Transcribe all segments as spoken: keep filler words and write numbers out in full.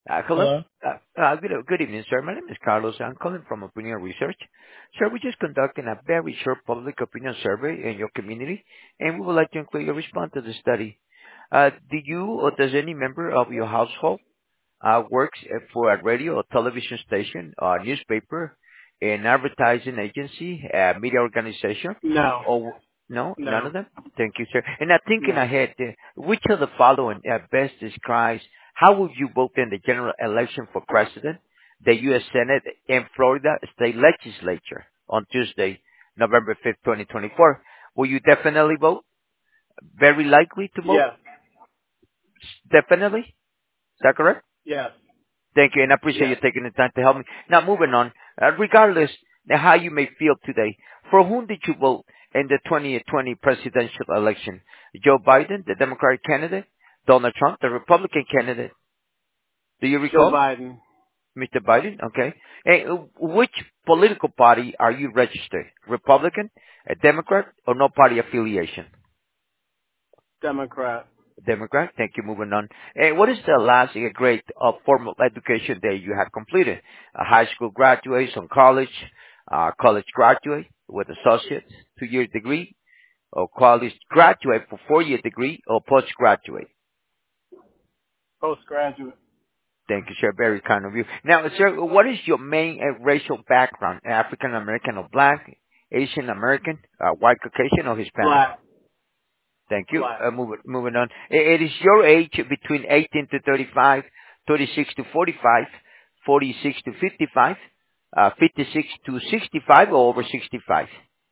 Uh, hello. Hello? Uh, uh, good, good evening, sir. My name is Carlos. I'm calling from Opinion Research. Sir, we're just conducting a very short public opinion survey in your community, and we would like to include your response to the study. Uh, do you or does any member of your household uh, works uh, for a radio or television station, or newspaper, an advertising agency, a media organization, No. or no, none No. of them? Thank you, sir. And now thinking No. ahead, uh, which of the following uh, best describes how would you vote in the general election for president, the U S. Senate, and Florida State Legislature on Tuesday, November fifth, twenty twenty-four? Will you definitely vote? Very likely to vote? Yes. Definitely? Is that correct? Yes. Thank you, and I appreciate you Yes. taking the time to help me. Now, moving on, uh, regardless of how you may feel today, for whom did you vote in the twenty twenty presidential election? Joe Biden, the Democratic candidate? Donald Trump, the Republican candidate? Do you Joe recall, Biden. Mister Biden? Okay. And uh, which political party are you registered? Republican, a Democrat, or no party affiliation? Democrat. Democrat. Thank you. Moving on. And what is the last uh, grade of formal education that you have completed? A high school graduate, some college, uh, college graduate with associates, two-year degree, or college graduate for four-year degree, or postgraduate? Postgraduate. Thank you, sir. Very kind of you. Now, sir, what is your main uh, racial background? African American or black, Asian American, uh, white Caucasian, or Hispanic? Black. Thank you. Black. Uh, move, moving on. I- It is your age between eighteen to thirty-five, thirty-six to forty-five, forty-six to fifty-five, uh, fifty-six to sixty-five, or over sixty-five.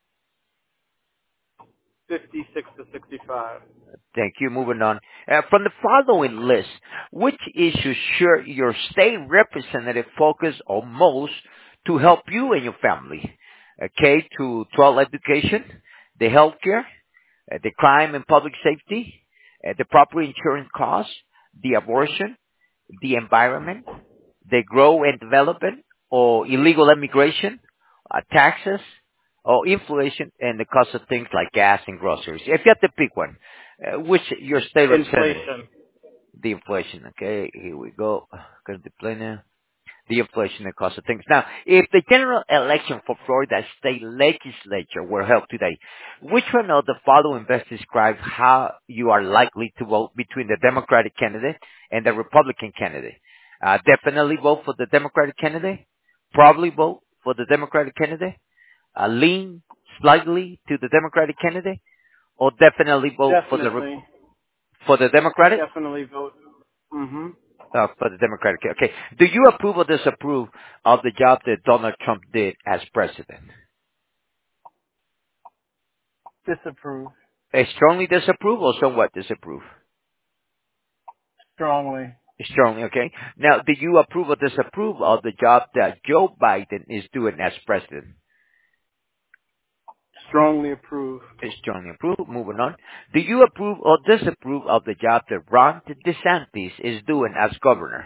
fifty-six to sixty-five. Thank you. Moving on. Uh, from the following list, which issues should your state representative focus on most to help you and your family? Uh, K to twelve education, the healthcare, uh, the crime and public safety, uh, the proper insurance costs, the abortion, the environment, the growth and development, or illegal immigration, uh, taxes, or inflation, and the cost of things like gas and groceries. If you have to pick one, uh, which your state representative? Inflation. The inflation. Okay, here we go. Going to play now the inflation and cost of things. Now, if the general election for Florida state legislature were held today, which one of the following best describes how you are likely to vote between the Democratic candidate and the Republican candidate? Uh, definitely vote for the Democratic candidate, probably vote for the Democratic candidate, uh, lean slightly to the Democratic candidate, or definitely vote for the Re- Definitely. for the Democratic. Definitely vote. Mm-hmm. Uh, for the Democratic. Okay. Do you approve or disapprove of the job that Donald Trump did as president? Disapprove. A strongly disapprove or somewhat disapprove? Strongly. Strongly, okay. Now, do you approve or disapprove of the job that Joe Biden is doing as president? Strongly approve. Strongly approve. Moving on. Do you approve or disapprove of the job that Ron DeSantis is doing as governor?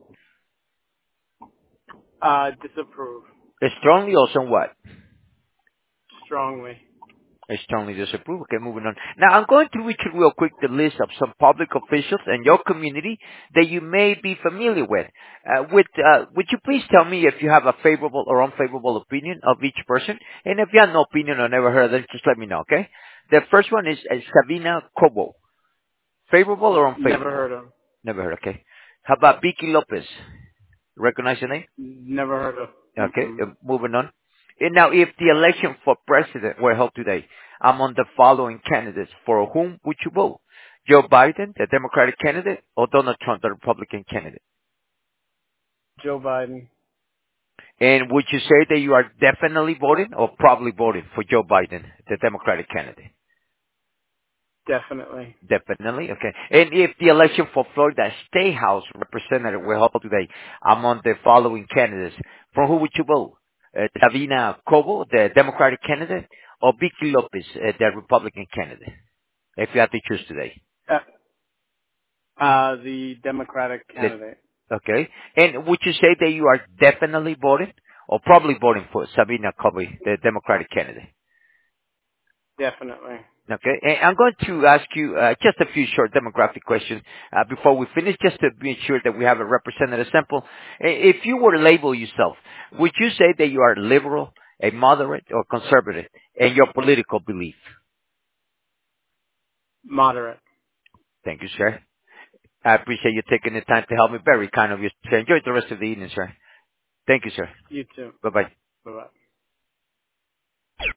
Uh, disapprove. Strongly or somewhat? Strongly. I strongly disapprove. Okay, moving on. Now, I'm going to read you real quick the list of some public officials in your community that you may be familiar with. Uh, with uh, would you please tell me if you have a favorable or unfavorable opinion of each person? And if you have no opinion or never heard of them, just let me know, okay? The first one is uh, Sabina Cobo. Favorable or Never unfavorable? heard of. Never heard, okay. How about Vicky Lopez? Recognize the name? Never heard of. Okay, Mm-mm. uh, moving on. And now, if the election for president were held today, among the following candidates, for whom would you vote? Joe Biden, the Democratic candidate, or Donald Trump, the Republican candidate? Joe Biden. And would you say that you are definitely voting or probably voting for Joe Biden, the Democratic candidate? Definitely. Definitely, okay. And if the election for Florida State House representative were held today, among the following candidates, for who would you vote? Uh, Davina Cobo, the Democratic candidate, or Vicky Lopez, uh, the Republican candidate? If you had to choose today. Uh, uh, the Democratic The, candidate. okay. And would you say that you are definitely voting or probably voting for Sabina Cobo, the Democratic candidate? Definitely. Okay, and I'm going to ask you uh, just a few short demographic questions uh, before we finish, just to be sure that we have a representative sample. I- If you were to label yourself, would you say that you are liberal, a moderate, or conservative in your political belief? Moderate. Thank you, sir. I appreciate you taking the time to help me. Very kind of you, sir. Enjoy the rest of the evening, sir. Thank you, sir. You too. Bye-bye. Bye bye.